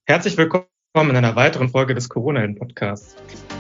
Herzlich willkommen in einer weiteren Folge des Corona-Podcasts.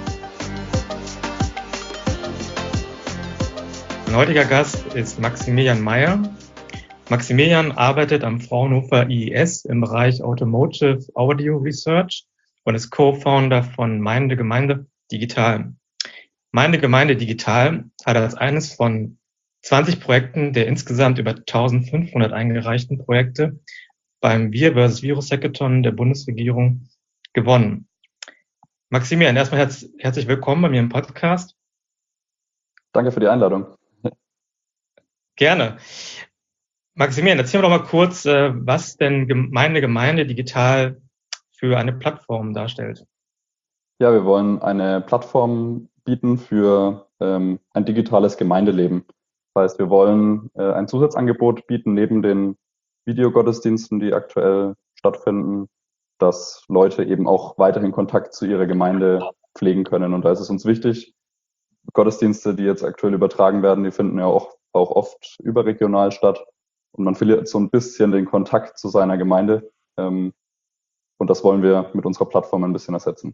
Mein heutiger Gast ist Maximilian Meyer. Maximilian arbeitet am Fraunhofer IIS im Bereich Automotive Audio Research und ist Co-Founder von Meine Gemeinde Digital. Meine Gemeinde Digital hat als eines von 20 Projekten der insgesamt über 1500 eingereichten Projekte beim Wir vs. Virus Hackathon der Bundesregierung gewonnen. Maximilian, erstmal herzlich willkommen bei mir im Podcast. Danke für die Einladung. Gerne. Maximilian, erzähl mir doch mal kurz, was denn Meine Gemeinde Digital für eine Plattform darstellt. Ja, wir wollen eine Plattform bieten für ein digitales Gemeindeleben. Das heißt, wir wollen ein Zusatzangebot bieten neben den Videogottesdiensten, die aktuell stattfinden, dass Leute eben auch weiterhin Kontakt zu ihrer Gemeinde pflegen können. Und da ist es uns wichtig, Gottesdienste, die jetzt aktuell übertragen werden, die finden ja auch oft überregional statt. Und man verliert so ein bisschen den Kontakt zu seiner Gemeinde. Und das wollen wir mit unserer Plattform ein bisschen ersetzen.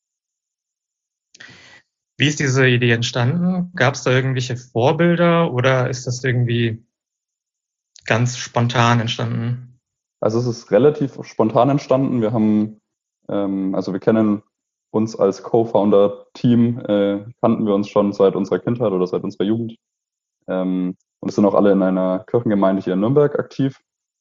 Wie ist diese Idee entstanden? Gab es da irgendwelche Vorbilder oder ist das irgendwie ganz spontan entstanden? Also es ist relativ spontan entstanden. Wir haben, wir kennen uns als Co-Founder-Team, kannten wir uns schon seit unserer Kindheit oder seit unserer Jugend. Und es sind auch alle in einer Kirchengemeinde hier in Nürnberg aktiv.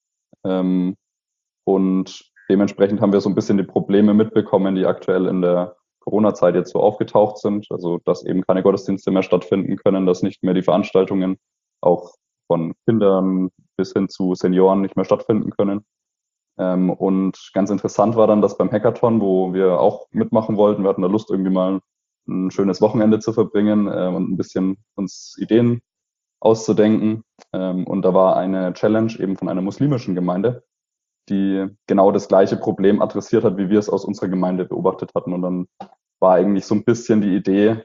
Und dementsprechend haben wir so ein bisschen die Probleme mitbekommen, die aktuell in der Corona-Zeit jetzt so aufgetaucht sind. Also, dass eben keine Gottesdienste mehr stattfinden können, dass nicht mehr die Veranstaltungen auch von Kindern bis hin zu Senioren nicht mehr stattfinden können. Und ganz interessant war dann, dass beim Hackathon, wo wir auch mitmachen wollten, wir hatten da Lust, irgendwie mal ein schönes Wochenende zu verbringen und ein bisschen uns Ideen auszudenken. Und da war eine Challenge eben von einer muslimischen Gemeinde, die genau das gleiche Problem adressiert hat, wie wir es aus unserer Gemeinde beobachtet hatten. Und dann war eigentlich so ein bisschen die Idee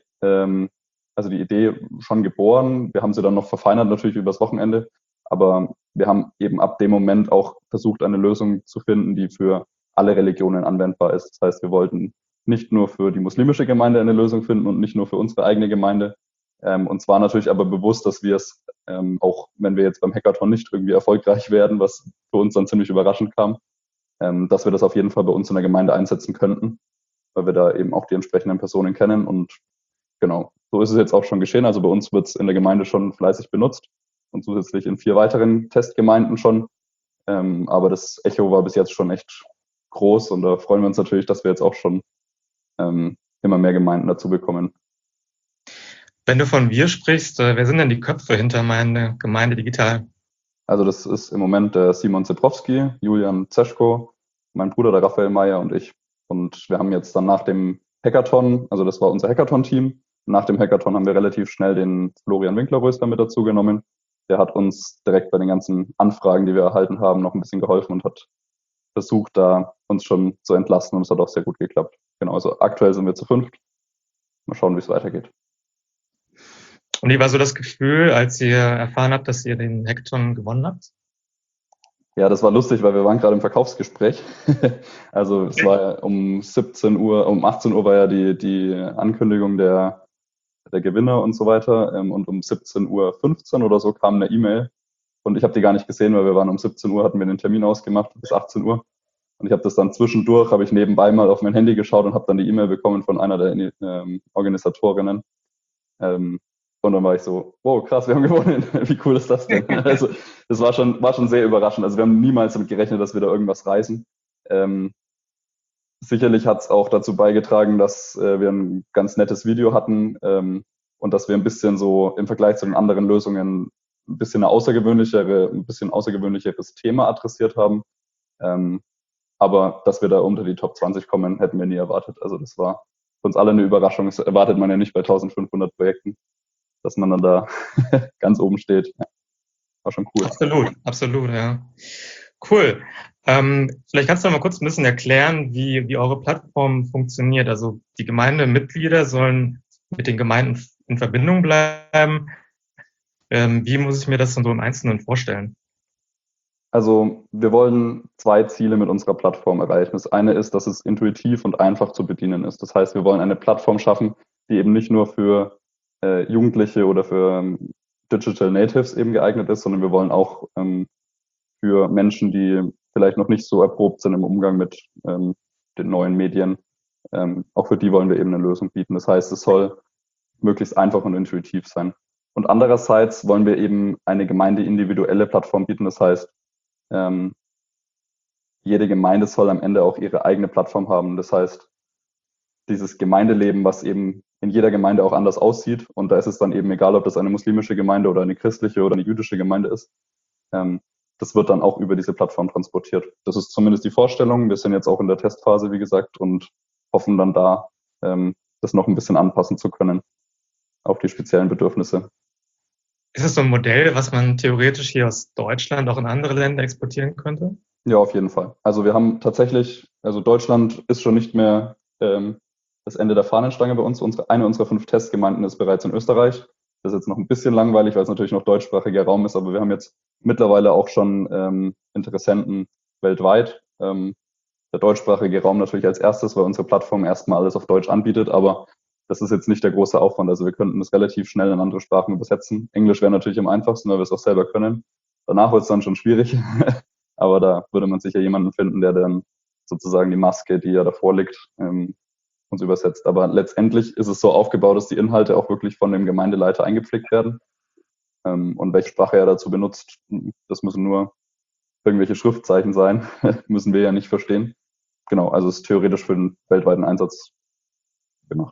schon geboren. Wir haben sie dann noch verfeinert, natürlich übers Wochenende. Aber wir haben eben ab dem Moment auch versucht, eine Lösung zu finden, die für alle Religionen anwendbar ist. Das heißt, wir wollten nicht nur für die muslimische Gemeinde eine Lösung finden und nicht nur für unsere eigene Gemeinde. Und zwar natürlich aber bewusst, dass wir es, auch wenn wir jetzt beim Hackathon nicht irgendwie erfolgreich werden, was für uns dann ziemlich überraschend kam, dass wir das auf jeden Fall bei uns in der Gemeinde einsetzen könnten, weil wir da eben auch die entsprechenden Personen kennen. Und genau, so ist es jetzt auch schon geschehen. Also bei uns wird es in der Gemeinde schon fleißig benutzt und zusätzlich in 4 weiteren Testgemeinden schon. Aber das Echo war bis jetzt schon echt groß und da freuen wir uns natürlich, dass wir jetzt auch schon immer mehr Gemeinden dazu bekommen. Wenn du von wir sprichst, wer sind denn die Köpfe hinter Meine Gemeinde Digital? Also das ist im Moment der Simon Zebrowski, Julian Zeschko, mein Bruder, der Raphael Meyer und ich. Und wir haben jetzt dann nach dem Hackathon, also das war unser Hackathon-Team, nach dem Hackathon haben wir relativ schnell den Florian Winkler-Rösler mit dazu genommen. Der hat uns direkt bei den ganzen Anfragen, die wir erhalten haben, noch ein bisschen geholfen und hat versucht, da uns schon zu entlasten und es hat auch sehr gut geklappt. Genau, also aktuell sind wir zu 5. Mal schauen, wie es weitergeht. Und wie war so das Gefühl, als ihr erfahren habt, dass ihr den Hackathon gewonnen habt? Ja, das war lustig, weil wir waren gerade im Verkaufsgespräch. Also es war um 17 Uhr, um 18 Uhr war ja die Ankündigung der Gewinner und so weiter. Und um 17:15 Uhr oder so kam eine E-Mail. Und ich habe die gar nicht gesehen, weil wir waren um 17 Uhr, hatten wir den Termin ausgemacht bis 18 Uhr. Und ich habe das dann zwischendurch, habe ich nebenbei mal auf mein Handy geschaut und habe dann die E-Mail bekommen von einer der Organisatorinnen. Und dann war ich so, wow, krass, wir haben gewonnen. Wie cool ist das denn? Also das war schon sehr überraschend. Also wir haben niemals damit gerechnet, dass wir da irgendwas reißen. Sicherlich hat es auch dazu beigetragen, dass wir ein ganz nettes Video hatten und dass wir ein bisschen so im Vergleich zu den anderen Lösungen ein bisschen außergewöhnlicheres Thema adressiert haben. Aber dass wir da unter die Top 20 kommen, hätten wir nie erwartet. Also das war für uns alle eine Überraschung. Das erwartet man ja nicht bei 1500 Projekten, dass man dann da ganz oben steht. Ja, war schon cool. Absolut, ja. Cool. Vielleicht kannst du mal kurz ein bisschen erklären, wie eure Plattform funktioniert. Also die Gemeindemitglieder sollen mit den Gemeinden in Verbindung bleiben. Wie muss ich mir das dann so im Einzelnen vorstellen? Also wir wollen zwei Ziele mit unserer Plattform erreichen. Das eine ist, dass es intuitiv und einfach zu bedienen ist. Das heißt, wir wollen eine Plattform schaffen, die eben nicht nur für Jugendliche oder für Digital Natives eben geeignet ist, sondern wir wollen auch für Menschen, die vielleicht noch nicht so erprobt sind im Umgang mit den neuen Medien, auch für die wollen wir eben eine Lösung bieten. Das heißt, es soll möglichst einfach und intuitiv sein. Und andererseits wollen wir eben eine gemeindeindividuelle Plattform bieten. Das heißt, ähm, jede Gemeinde soll am Ende auch ihre eigene Plattform haben. Das heißt, dieses Gemeindeleben, was eben in jeder Gemeinde auch anders aussieht, und da ist es dann eben egal, ob das eine muslimische Gemeinde oder eine christliche oder eine jüdische Gemeinde ist, das wird dann auch über diese Plattform transportiert. Das ist zumindest die Vorstellung. Wir sind jetzt auch in der Testphase, wie gesagt, und hoffen dann da, das noch ein bisschen anpassen zu können auf die speziellen Bedürfnisse. Ist es so ein Modell, was man theoretisch hier aus Deutschland auch in andere Länder exportieren könnte? Ja, auf jeden Fall. Also wir haben tatsächlich, also Deutschland ist schon nicht mehr das Ende der Fahnenstange bei uns. Eine unserer 5 Testgemeinden ist bereits in Österreich. Das ist jetzt noch ein bisschen langweilig, weil es natürlich noch deutschsprachiger Raum ist, aber wir haben jetzt mittlerweile auch schon Interessenten weltweit. Der deutschsprachige Raum natürlich als erstes, weil unsere Plattform erstmal alles auf Deutsch anbietet, aber das ist jetzt nicht der große Aufwand. Also wir könnten das relativ schnell in andere Sprachen übersetzen. Englisch wäre natürlich am einfachsten, weil wir es auch selber können. Danach wird es dann schon schwierig. Aber da würde man sicher jemanden finden, der dann sozusagen die Maske, die ja davor liegt, uns übersetzt. Aber letztendlich ist es so aufgebaut, dass die Inhalte auch wirklich von dem Gemeindeleiter eingepflegt werden. Und welche Sprache er dazu benutzt, das müssen nur irgendwelche Schriftzeichen sein, müssen wir ja nicht verstehen. Genau, also es ist theoretisch für den weltweiten Einsatz gemacht.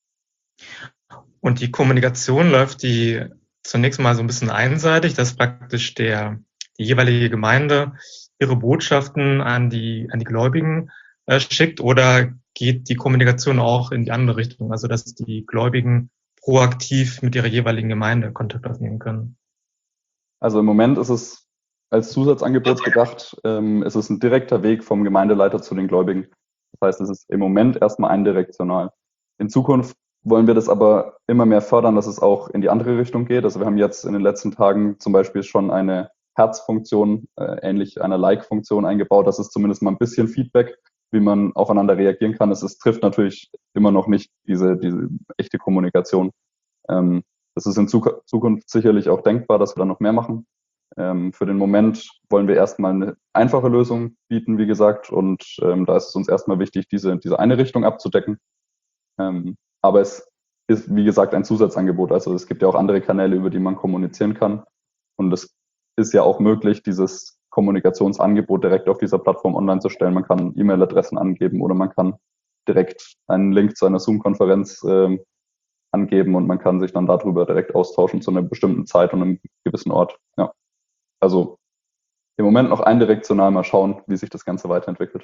Und die Kommunikation läuft die zunächst mal so ein bisschen einseitig, dass praktisch die jeweilige Gemeinde ihre Botschaften an die Gläubigen schickt, oder geht die Kommunikation auch in die andere Richtung, also dass die Gläubigen proaktiv mit ihrer jeweiligen Gemeinde Kontakt aufnehmen können? Also im Moment ist es als Zusatzangebot gedacht, es ist ein direkter Weg vom Gemeindeleiter zu den Gläubigen. Das heißt, es ist im Moment erstmal eindirektional. In Zukunft wollen wir das aber immer mehr fördern, dass es auch in die andere Richtung geht. Also wir haben jetzt in den letzten Tagen zum Beispiel schon eine Herzfunktion, ähnlich einer Like-Funktion eingebaut. Das ist zumindest mal ein bisschen Feedback, wie man aufeinander reagieren kann. Es trifft natürlich immer noch nicht diese echte Kommunikation. Das ist in Zukunft sicherlich auch denkbar, dass wir da noch mehr machen. Für den Moment wollen wir erstmal eine einfache Lösung bieten, wie gesagt, und da ist es uns erstmal wichtig, diese eine Richtung abzudecken. Aber es ist, wie gesagt, ein Zusatzangebot. Also es gibt ja auch andere Kanäle, über die man kommunizieren kann. Und es ist ja auch möglich, dieses Kommunikationsangebot direkt auf dieser Plattform online zu stellen. Man kann E-Mail-Adressen angeben oder man kann direkt einen Link zu einer Zoom-Konferenz angeben und man kann sich dann darüber direkt austauschen zu einer bestimmten Zeit und einem gewissen Ort. Ja. Also im Moment noch eindirektional, mal schauen, wie sich das Ganze weiterentwickelt.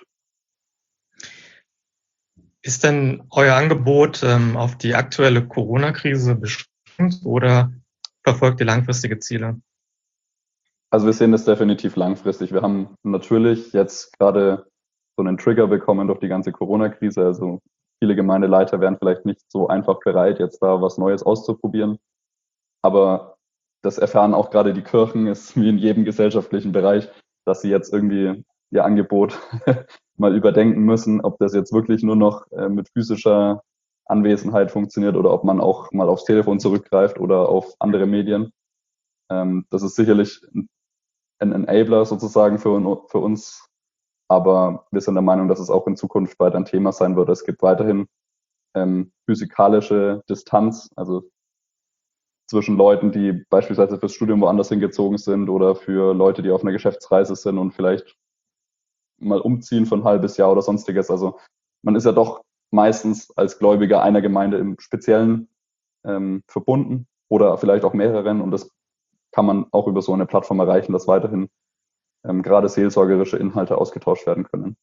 Ist denn euer Angebot auf die aktuelle Corona-Krise beschränkt oder verfolgt ihr langfristige Ziele? Also wir sehen das definitiv langfristig. Wir haben natürlich jetzt gerade so einen Trigger bekommen durch die ganze Corona-Krise. Also viele Gemeindeleiter wären vielleicht nicht so einfach bereit, jetzt da was Neues auszuprobieren. Aber das erfahren auch gerade die Kirchen, ist wie in jedem gesellschaftlichen Bereich, dass sie jetzt irgendwie ihr Angebot mal überdenken müssen, ob das jetzt wirklich nur noch mit physischer Anwesenheit funktioniert oder ob man auch mal aufs Telefon zurückgreift oder auf andere Medien. Das ist sicherlich ein Enabler sozusagen für uns, aber wir sind der Meinung, dass es auch in Zukunft weiter ein Thema sein wird. Es gibt weiterhin physikalische Distanz, also zwischen Leuten, die beispielsweise fürs Studium woanders hingezogen sind oder für Leute, die auf einer Geschäftsreise sind und vielleicht mal umziehen für ein halbes Jahr oder sonstiges. Also man ist ja doch meistens als Gläubiger einer Gemeinde im Speziellen verbunden oder vielleicht auch mehreren, und das kann man auch über so eine Plattform erreichen, dass weiterhin gerade seelsorgerische Inhalte ausgetauscht werden können.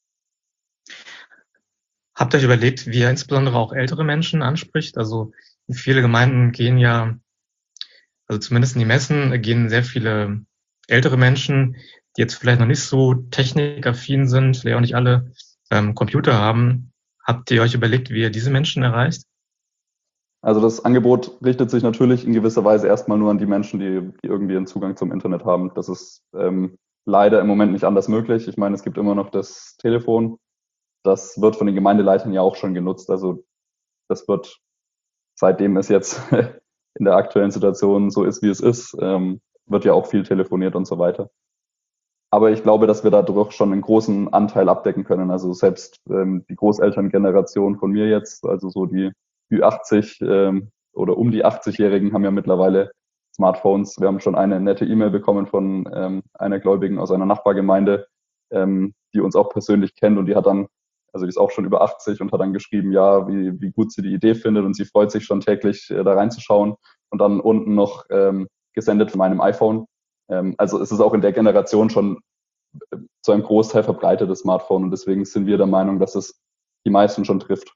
Habt ihr euch überlegt, wie ihr insbesondere auch ältere Menschen anspricht? Also viele Gemeinden gehen ja, also zumindest in die Messen, gehen sehr viele ältere Menschen, die jetzt vielleicht noch nicht so technikaffin sind, vielleicht auch nicht alle Computer haben. Habt ihr euch überlegt, wie ihr diese Menschen erreicht? Also das Angebot richtet sich natürlich in gewisser Weise erstmal nur an die Menschen, die irgendwie einen Zugang zum Internet haben. Das ist leider im Moment nicht anders möglich. Ich meine, es gibt immer noch das Telefon. Das wird von den Gemeindeleitern ja auch schon genutzt. Also das wird, seitdem es jetzt in der aktuellen Situation so ist, wie es ist, wird ja auch viel telefoniert und so weiter. Aber ich glaube, dass wir dadurch schon einen großen Anteil abdecken können. Also selbst die Großelterngeneration von mir jetzt, also so die Ü80 oder um die 80-Jährigen haben ja mittlerweile Smartphones. Wir haben schon eine nette E-Mail bekommen von einer Gläubigen aus einer Nachbargemeinde, die uns auch persönlich kennt, und die hat dann, also die ist auch schon über 80 und hat dann geschrieben, ja, wie gut sie die Idee findet, und sie freut sich schon täglich da reinzuschauen, und dann unten noch gesendet von meinem iPhone. Also es ist auch in der Generation schon zu einem Großteil verbreitetes Smartphone, und deswegen sind wir der Meinung, dass es die meisten schon trifft.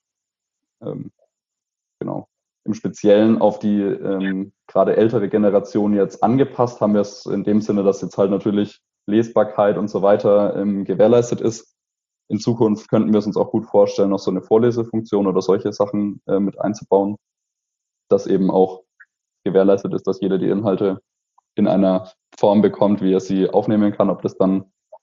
Genau. Im Speziellen auf die gerade ältere Generation jetzt angepasst haben wir es in dem Sinne, dass jetzt halt natürlich Lesbarkeit und so weiter gewährleistet ist. In Zukunft könnten wir es uns auch gut vorstellen, noch so eine Vorlesefunktion oder solche Sachen mit einzubauen, dass eben auch gewährleistet ist, dass jeder die Inhalte in einer Form bekommt, wie er sie aufnehmen kann, ob das dann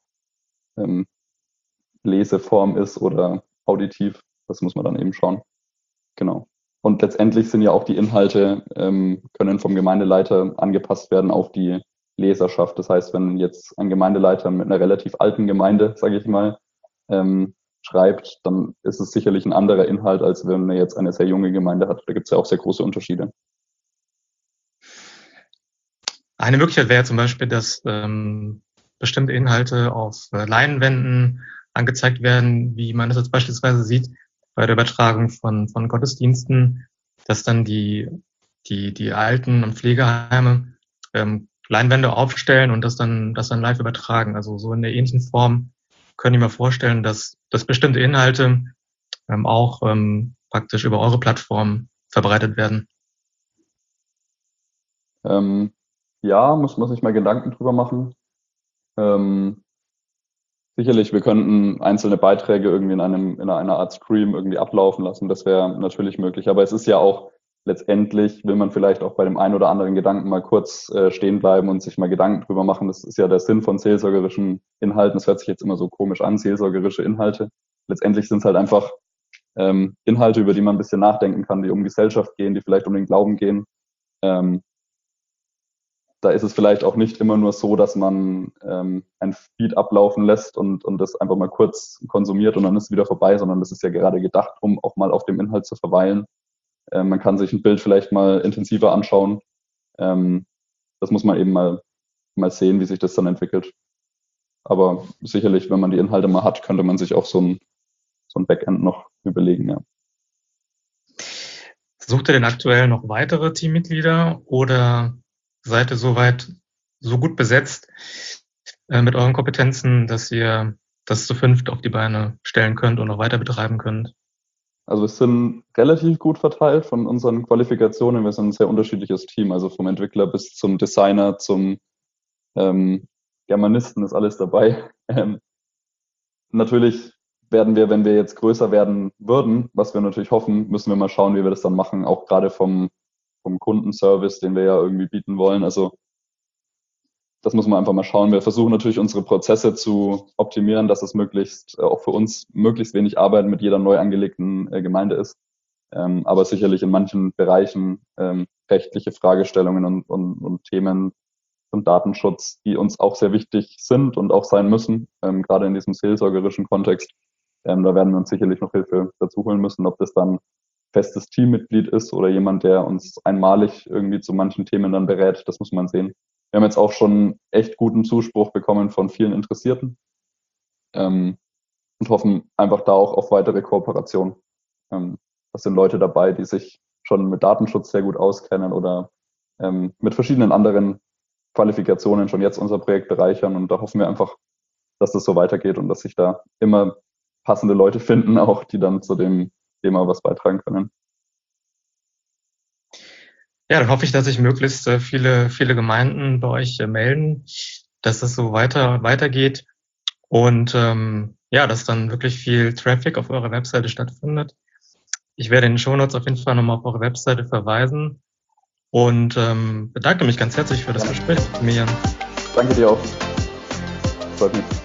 Leseform ist oder auditiv, das muss man dann eben schauen. Genau. Und letztendlich sind ja auch die Inhalte, können vom Gemeindeleiter angepasst werden auf die Leserschaft. Das heißt, wenn jetzt ein Gemeindeleiter mit einer relativ alten Gemeinde, sage ich mal, schreibt, dann ist es sicherlich ein anderer Inhalt, als wenn er jetzt eine sehr junge Gemeinde hat. Da gibt es ja auch sehr große Unterschiede. Eine Möglichkeit wäre zum Beispiel, dass bestimmte Inhalte auf Leinwänden angezeigt werden, wie man das jetzt beispielsweise sieht bei der Übertragung von Gottesdiensten, dass dann die Alten- und Pflegeheime Leinwände aufstellen und das dann live übertragen. Also so in der ähnlichen Form können wir mir vorstellen, dass bestimmte Inhalte auch praktisch über eure Plattform verbreitet werden. Ja, muss man sich mal Gedanken drüber machen. Sicherlich, wir könnten einzelne Beiträge irgendwie in einer Art Stream irgendwie ablaufen lassen. Das wäre natürlich möglich. Aber es ist ja auch letztendlich, will man vielleicht auch bei dem einen oder anderen Gedanken mal kurz stehen bleiben und sich mal Gedanken drüber machen. Das ist ja der Sinn von seelsorgerischen Inhalten. Das hört sich jetzt immer so komisch an, seelsorgerische Inhalte. Letztendlich sind es halt einfach Inhalte, über die man ein bisschen nachdenken kann, die um Gesellschaft gehen, die vielleicht um den Glauben gehen. Da ist es vielleicht auch nicht immer nur so, dass man ein Feed ablaufen lässt und das einfach mal kurz konsumiert und dann ist es wieder vorbei, sondern das ist ja gerade gedacht, um auch mal auf dem Inhalt zu verweilen. Man kann sich ein Bild vielleicht mal intensiver anschauen. Das muss man eben mal sehen, wie sich das dann entwickelt. Aber sicherlich, wenn man die Inhalte mal hat, könnte man sich auch so ein Backend noch überlegen, ja. Sucht ihr denn aktuell noch weitere Teammitglieder oder seid ihr soweit so gut besetzt mit euren Kompetenzen, dass ihr das zu 5 auf die Beine stellen könnt und noch weiter betreiben könnt? Also wir sind relativ gut verteilt von unseren Qualifikationen. Wir sind ein sehr unterschiedliches Team, also vom Entwickler bis zum Designer, zum Germanisten ist alles dabei. Natürlich werden wir, wenn wir jetzt größer werden würden, was wir natürlich hoffen, müssen wir mal schauen, wie wir das dann machen, auch gerade vom Kundenservice, den wir ja irgendwie bieten wollen. Also das muss man einfach mal schauen. Wir versuchen natürlich unsere Prozesse zu optimieren, dass es möglichst auch für uns möglichst wenig Arbeit mit jeder neu angelegten Gemeinde ist. Aber sicherlich in manchen Bereichen rechtliche Fragestellungen und Themen zum Datenschutz, die uns auch sehr wichtig sind und auch sein müssen, gerade in diesem seelsorgerischen Kontext. Da werden wir uns sicherlich noch Hilfe dazu holen müssen, ob das dann festes Teammitglied ist oder jemand, der uns einmalig irgendwie zu manchen Themen dann berät. Das muss man sehen. Wir haben jetzt auch schon echt guten Zuspruch bekommen von vielen Interessierten und hoffen einfach da auch auf weitere Kooperation. Das sind Leute dabei, die sich schon mit Datenschutz sehr gut auskennen oder mit verschiedenen anderen Qualifikationen schon jetzt unser Projekt bereichern. Und da hoffen wir einfach, dass das so weitergeht und dass sich da immer passende Leute finden, auch die dann zu dem Thema was beitragen können. Ja, dann hoffe ich, dass sich möglichst viele Gemeinden bei euch melden, dass es so weitergeht und ja, dass dann wirklich viel Traffic auf eurer Webseite stattfindet. Ich werde in den Shownotes auf jeden Fall nochmal auf eure Webseite verweisen und bedanke mich ganz herzlich für das Gespräch, Mirjam. Danke dir auch. freut mich.